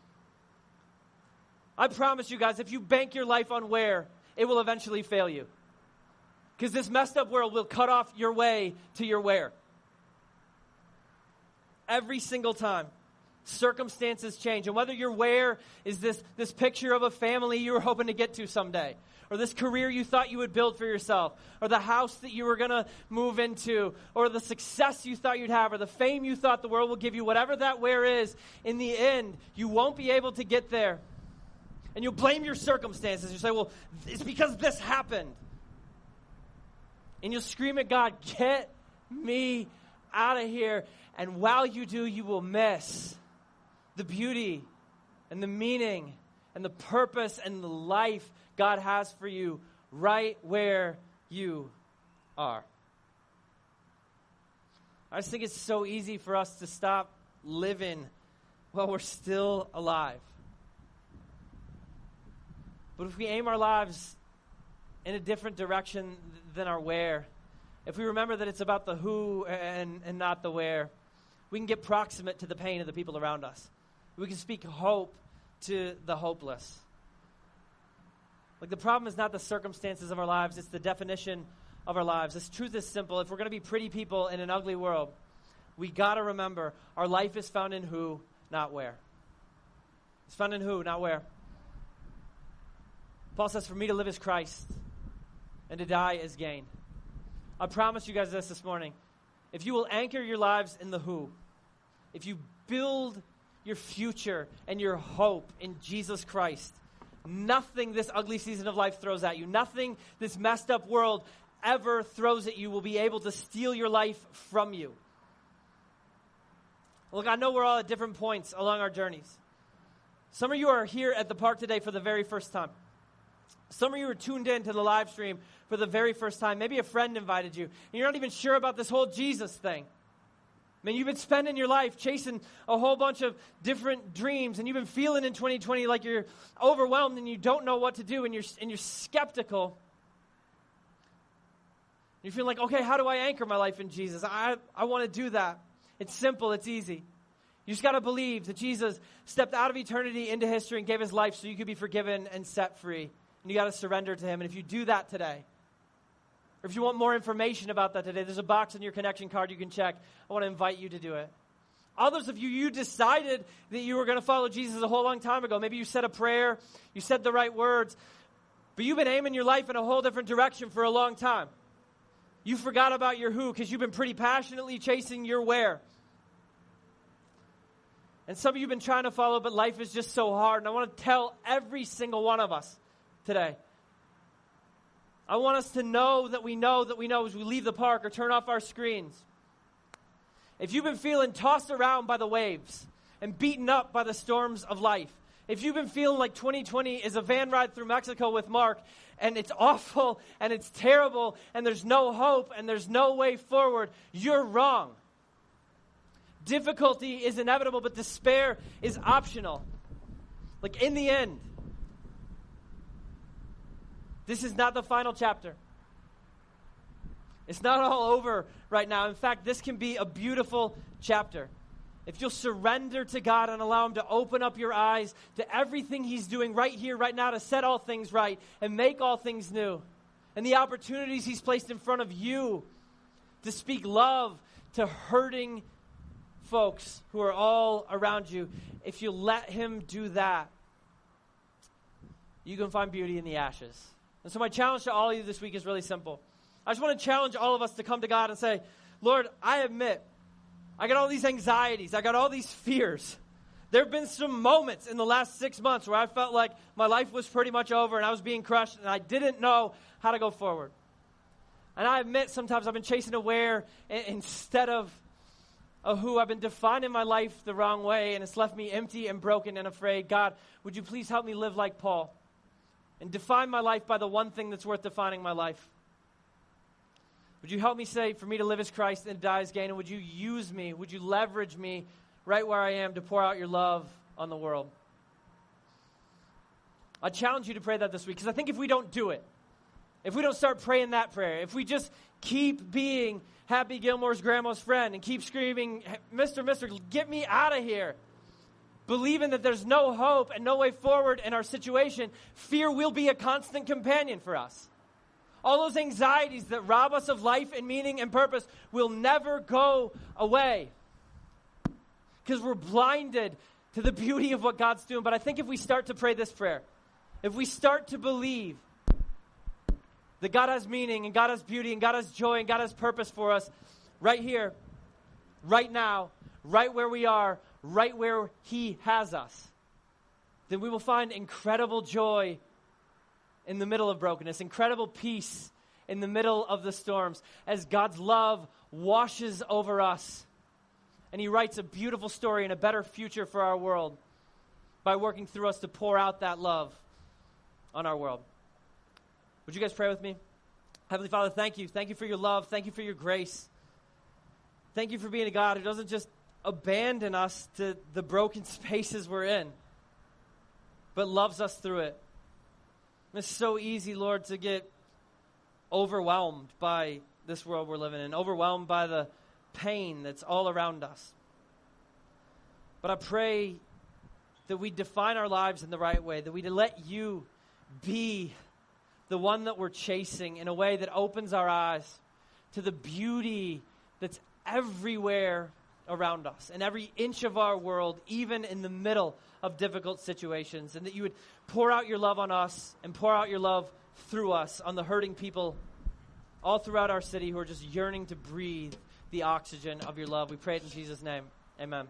I promise you guys, if you bank your life on where, it will eventually fail you. Because this messed up world will cut off your way to your where. Every single time. Circumstances change. And whether your where is this, this picture of a family you were hoping to get to someday, or this career you thought you would build for yourself, or the house that you were going to move into, or the success you thought you'd have, or the fame you thought the world will give you, whatever that where is, in the end, you won't be able to get there. And you'll blame your circumstances. You say, well, it's because this happened. And you'll scream at God, get me out of here. And while you do, you will miss the beauty and the meaning and the purpose and the life God has for you right where you are. I just think it's so easy for us to stop living while we're still alive. But if we aim our lives in a different direction than our where, if we remember that it's about the who and, and not the where, we can get proximate to the pain of the people around us. We can speak hope to the hopeless. Like, the problem is not the circumstances of our lives, it's the definition of our lives. This truth is simple. If we're going to be pretty people in an ugly world, we got to remember our life is found in who, not where. It's found in who, not where. Paul says, for me to live is Christ, and to die is gain. I promise you guys this this morning. If you will anchor your lives in the who, if you build your future and your hope in Jesus Christ, nothing this ugly season of life throws at you, nothing this messed up world ever throws at you will be able to steal your life from you. Look, I know we're all at different points along our journeys. Some of you are here at the park today for the very first time. Some of you are tuned in to the live stream for the very first time. Maybe a friend invited you, and you're not even sure about this whole Jesus thing. I mean, you've been spending your life chasing a whole bunch of different dreams, and you've been feeling in twenty twenty like you're overwhelmed and you don't know what to do, and you're and you're skeptical. You feel like, okay, how do I anchor my life in Jesus? I, I want to do that. It's simple. It's easy. You just got to believe that Jesus stepped out of eternity into history and gave his life so you could be forgiven and set free. And you got to surrender to him. And if you do that today, or if you want more information about that today, there's a box in your connection card you can check. I want to invite you to do it. Others of you, you decided that you were going to follow Jesus a whole long time ago. Maybe you said a prayer, you said the right words, but you've been aiming your life in a whole different direction for a long time. You forgot about your who because you've been pretty passionately chasing your where. And some of you have been trying to follow, but life is just so hard. And I want to tell every single one of us today. I want us to know that we know that we know as we leave the park or turn off our screens. If you've been feeling tossed around by the waves and beaten up by the storms of life, if you've been feeling like twenty twenty is a van ride through Mexico with Mark, and it's awful, and it's terrible, and there's no hope, and there's no way forward, you're wrong. Difficulty is inevitable, but despair is optional. Like, in the end, this is not the final chapter. It's not all over right now. In fact, this can be a beautiful chapter. If you'll surrender to God and allow him to open up your eyes to everything he's doing right here, right now, to set all things right and make all things new. And the opportunities he's placed in front of you to speak love to hurting folks who are all around you. If you let him do that, you can find beauty in the ashes. And so my challenge to all of you this week is really simple. I just want to challenge all of us to come to God and say, Lord, I admit, I got all these anxieties. I got all these fears. There have been some moments in the last six months where I felt like my life was pretty much over and I was being crushed and I didn't know how to go forward. And I admit sometimes I've been chasing a where instead of a who. I've been defining my life the wrong way and it's left me empty and broken and afraid. God, would you please help me live like Paul and define my life by the one thing that's worth defining my life? Would you help me say, for me to live as Christ and to die as gain? And would you use me? Would you leverage me right where I am to pour out your love on the world? I challenge you to pray that this week because I think if we don't do it, if we don't start praying that prayer, if we just keep being Happy Gilmore's grandma's friend and keep screaming, Mister, Mister, get me out of here, believing that there's no hope and no way forward in our situation, fear will be a constant companion for us. All those anxieties that rob us of life and meaning and purpose will never go away because we're blinded to the beauty of what God's doing. But I think if we start to pray this prayer, if we start to believe that God has meaning and God has beauty and God has joy and God has purpose for us right here, right now, right where we are, right where he has us, then we will find incredible joy in the middle of brokenness, incredible peace in the middle of the storms, as God's love washes over us. And he writes a beautiful story and a better future for our world by working through us to pour out that love on our world. Would you guys pray with me? Heavenly Father, thank you. Thank you for your love. Thank you for your grace. Thank you for being a God who doesn't just abandon us to the broken spaces we're in, but loves us through it. It's so easy, Lord, to get overwhelmed by this world we're living in, overwhelmed by the pain that's all around us. But I pray that we define our lives in the right way, that we let you be the one that we're chasing, in a way that opens our eyes to the beauty that's everywhere around us, in every inch of our world, even in the middle of difficult situations, and that you would pour out your love on us and pour out your love through us on the hurting people all throughout our city who are just yearning to breathe the oxygen of your love. We pray it in Jesus' name. Amen.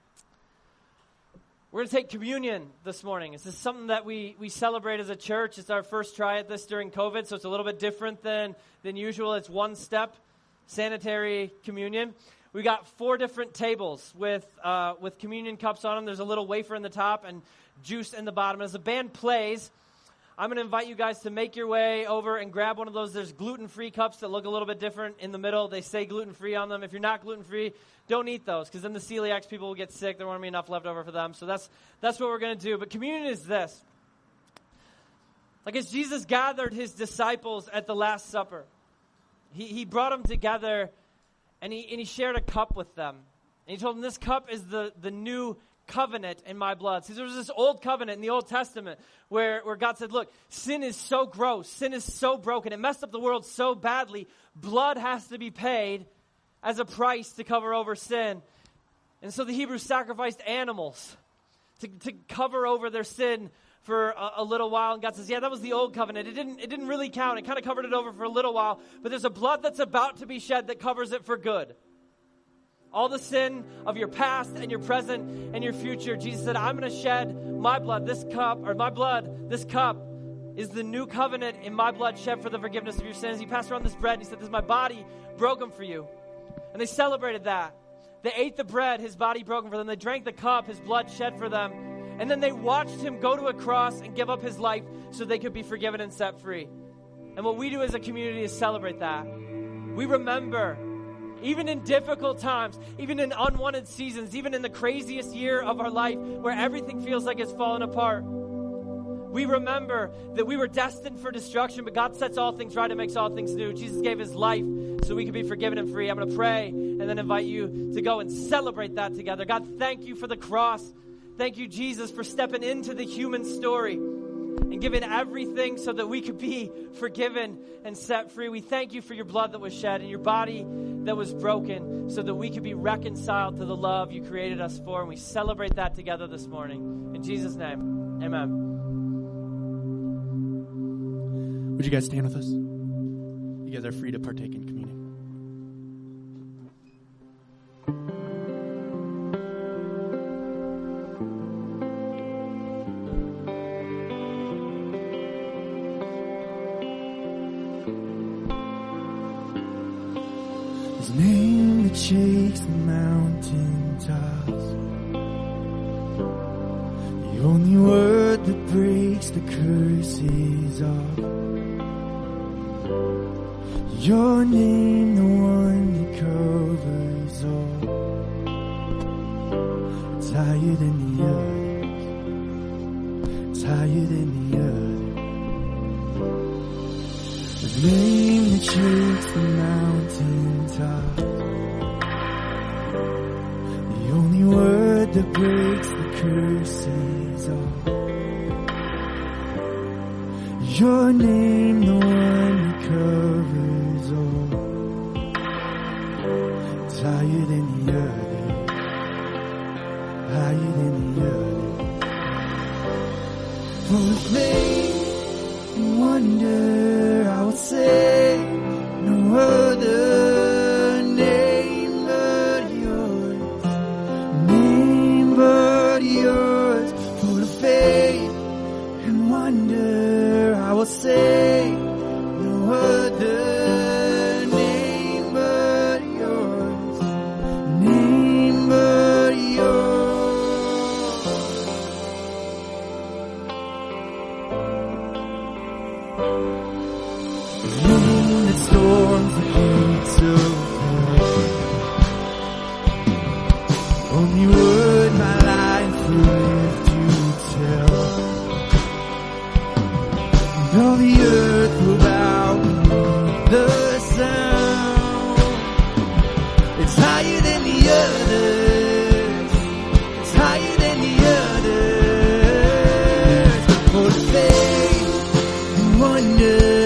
We're going to take communion this morning. This is something that we, we celebrate as a church. It's our first try at this during COVID, so it's a little bit different than, than usual. It's one step, sanitary communion. We got four different tables with uh, with communion cups on them. There's a little wafer in the top and juice in the bottom. As the band plays, I'm going to invite you guys to make your way over and grab one of those. There's gluten-free cups that look a little bit different in the middle. They say gluten-free on them. If you're not gluten-free, don't eat those, because then the celiac people will get sick. There won't be enough left over for them. So that's that's what we're going to do. But communion is this. Like as Jesus gathered his disciples at the Last Supper, he, he brought them together, and he, and he shared a cup with them. And he told them, this cup is the, the new covenant in my blood. See, there was this old covenant in the Old Testament where, where God said, look, sin is so gross, sin is so broken, it messed up the world so badly, blood has to be paid as a price to cover over sin. And so the Hebrews sacrificed animals to, to cover over their sin for a, a little while. And God says, yeah, that was the old covenant. It didn't, it didn't really count. It kind of covered it over for a little while. But there's a blood that's about to be shed that covers it for good. All the sin of your past and your present and your future. Jesus said, I'm going to shed my blood, this cup, or my blood, this cup is the new covenant in my blood shed for the forgiveness of your sins. He passed around this bread and he said, this is my body broken for you. And they celebrated that. They ate the bread, his body broken for them. They drank the cup, his blood shed for them. And then they watched him go to a cross and give up his life so they could be forgiven and set free. And what we do as a community is celebrate that. We remember, even in difficult times, even in unwanted seasons, even in the craziest year of our life where everything feels like it's fallen apart, we remember that we were destined for destruction, but God sets all things right and makes all things new. Jesus gave his life so we could be forgiven and free. I'm going to pray and then invite you to go and celebrate that together. God, thank you for the cross. Thank you, Jesus, for stepping into the human story and giving everything so that we could be forgiven and set free. We thank you for your blood that was shed and your body that was broken so that we could be reconciled to the love you created us for. And we celebrate that together this morning. In Jesus' name, amen. Would you guys stand with us? You guys are free to partake in communion. His name that shakes the mountain tops, the only word that breaks the curses off. Your name, the one that covers all. It's higher than the others. It's higher than the others. The name that shakes the mountain top. The only word that breaks the curses off. Your name, the one that covers. It's higher than the others, higher than the others. Full of faith and wonder, I will say no other name but yours, name but yours. Full of faith and wonder, I will say no other. Storms the gates of hell. Only word my life lived to tell. And all the earth will bow beneath the sound. It's higher than the others. It's higher than the others. For faith and wonder.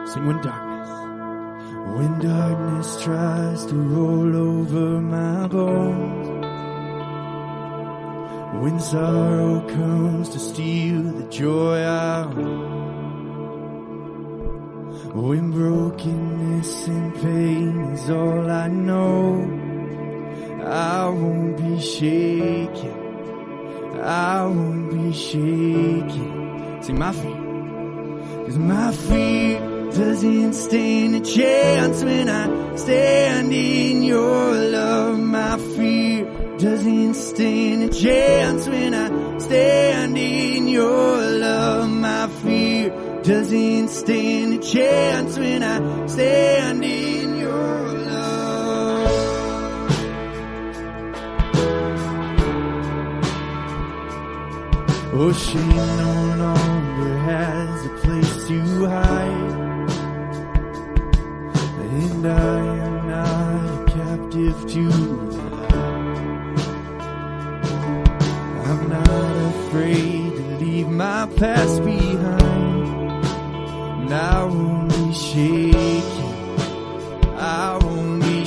Sing when darkness, when darkness tries to roll over my bones, when sorrow comes to steal the joy I own, when brokenness and pain is all I know, I won't be shaken, I won't be shaken. Sing my fear, 'cause my fear doesn't stand a chance when I stand in your love. My fear doesn't stand a chance when I stand in your love. My fear doesn't stand a chance when I stand in your love. Oh, shame no longer has a place to hide, and I am not a captive to the lie. I'm not afraid to leave my past behind, and I won't be shaken, I won't be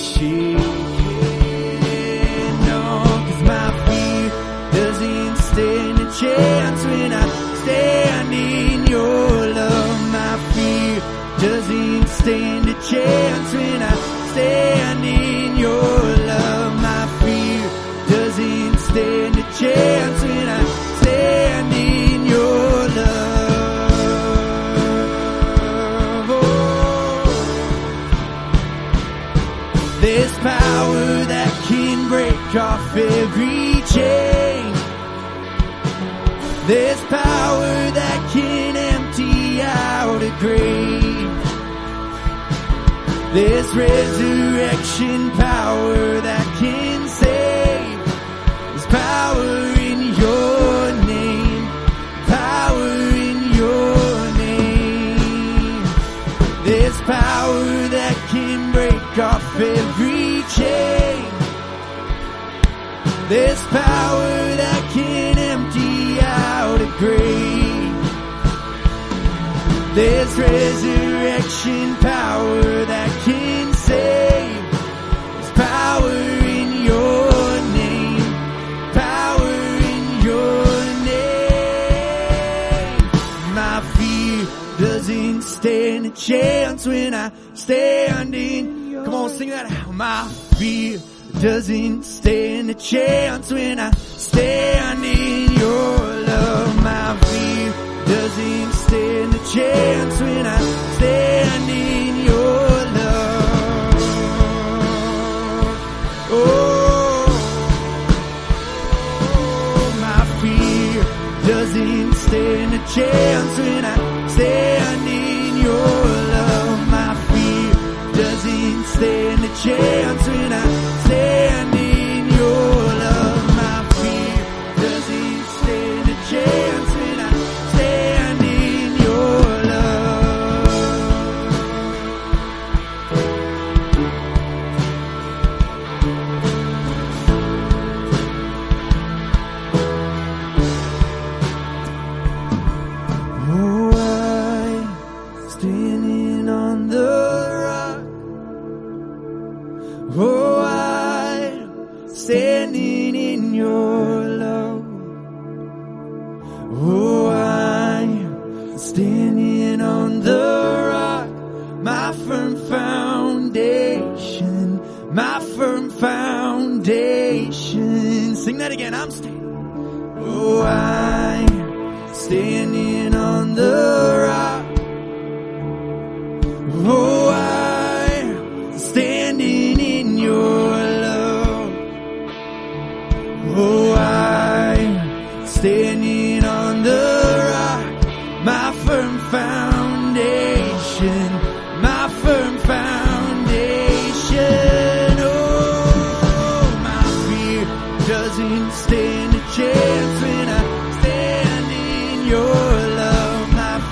shaken, no, 'cause my fear doesn't stand a chance when I stand in your love. My fear doesn't stand a chance when I stand in your love. My fear doesn't stand a chance when I stand in your love. Oh. There's power that can break off every chain. There's power that can empty out a grave. There's resurrection power that can save. There's power in your name, power in your name. There's power that can break off every chain. There's power that can empty out a grave. There's resurrection power that can save. There's power in your name, power in your name. My fear doesn't stand a chance when I stand in. Come on, sing that out. My fear doesn't stand a chance when I stand in your love. My fear doesn't stand a chance when I stand in your love. Oh, my fear doesn't stand a chance when I stand in your love. My fear doesn't stand a chance when I stand in your love. My fear doesn't stand a chance when I stand in your love. Oh, I'm standing on the rock. Oh, I'm standing in your love. Oh, I'm standing on the rock, my firm foundation, my firm foundation. Sing that again. I'm standing. Oh, I'm standing on the rock. Oh, I'm standing in your love. Oh, I'm standing on the rock, my firm foundation, my firm foundation. Oh, my fear doesn't stand a chance when I stand in your love. My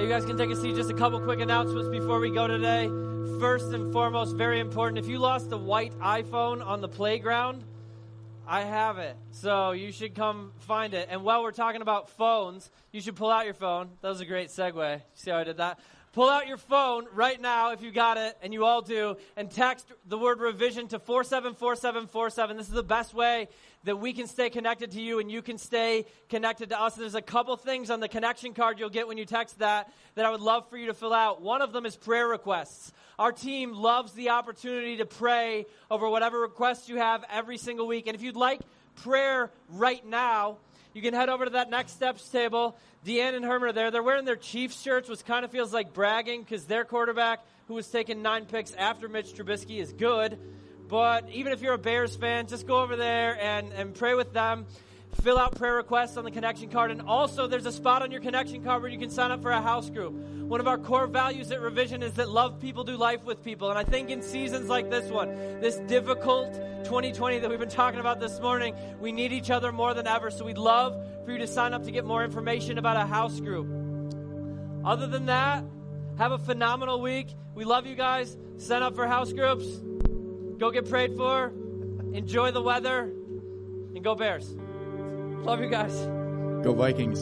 you guys can take a seat. Just a couple quick announcements before we go today. First and foremost, very important, if you lost a white iPhone on the playground, I have it. So you should come find it. And while we're talking about phones, you should pull out your phone. That was a great segue. See how I did that? Pull out your phone right now if you got it, and you all do, and text the word revision to four seven four seven four seven. This is the best way that we can stay connected to you and you can stay connected to us. There's a couple things on the connection card you'll get when you text that that I would love for you to fill out. One of them is prayer requests. Our team loves the opportunity to pray over whatever requests you have every single week. And if you'd like prayer right now, you can head over to that Next Steps table. Deanne and Herman are there. They're wearing their Chiefs shirts, which kind of feels like bragging because their quarterback, who was taking nine picks after Mitch Trubisky, is good. But even if you're a Bears fan, just go over there and, and pray with them. Fill out prayer requests on the connection card. And also, there's a spot on your connection card where you can sign up for a house group. One of our core values at Revision is that love people, do life with people. And I think in seasons like this one, this difficult twenty twenty that we've been talking about this morning, we need each other more than ever. So we'd love for you to sign up to get more information about a house group. Other than that, have a phenomenal week. We love you guys. Sign up for house groups. Go get prayed for. Enjoy the weather. And go Bears. Love you guys. Go Vikings.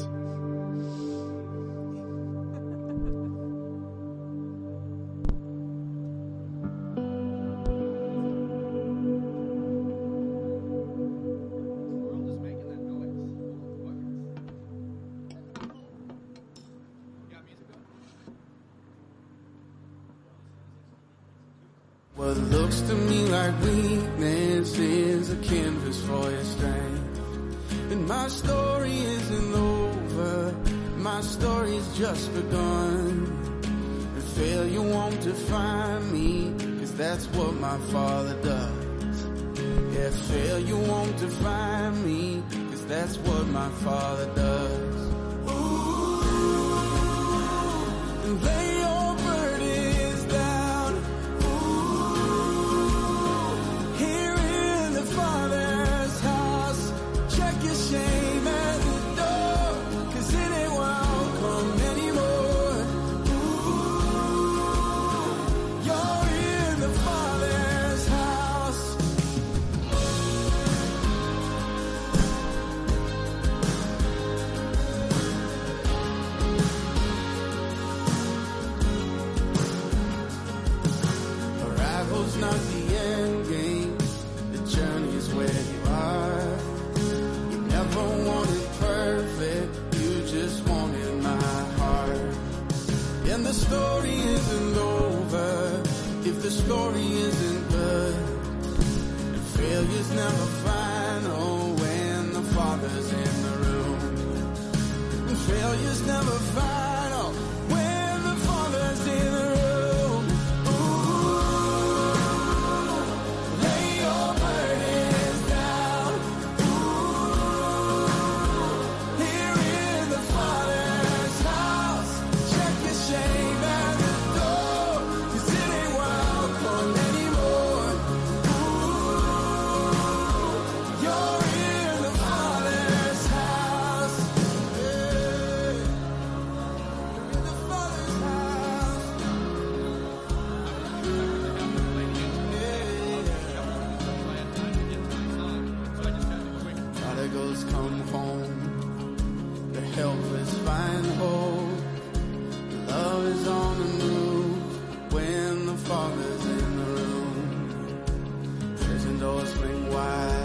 What looks to me like weakness is a canvas for your strength. And my story isn't over, my story's just begun. And failure won't define me, cause that's what my Father does. Yeah, failure won't define me, cause that's what my Father does. Ooh, and lay your burdens down. Ooh, here in the Father's house. Check your shame at the door, cause it ain't welcome anymore. Ooh, you're in the Father's house. Arrival's not the end game, the journey is where you are. Never wanted perfect, you just wanted my heart. And the story isn't over if the story isn't good. And failure's never final when the Father's in the room. And failure's never final when the Father's in the room. Ooh, lay your burdens down. Here in the Father's house, check your shame at the door, cause it ain't welcome anymore. Ooh, you're in the Father's house. Yeah. You're in the Father's house. Yeah. Prodigals come home. The helpless find hope. Love is on the move when the Father's in the room. Prison doors swing wide.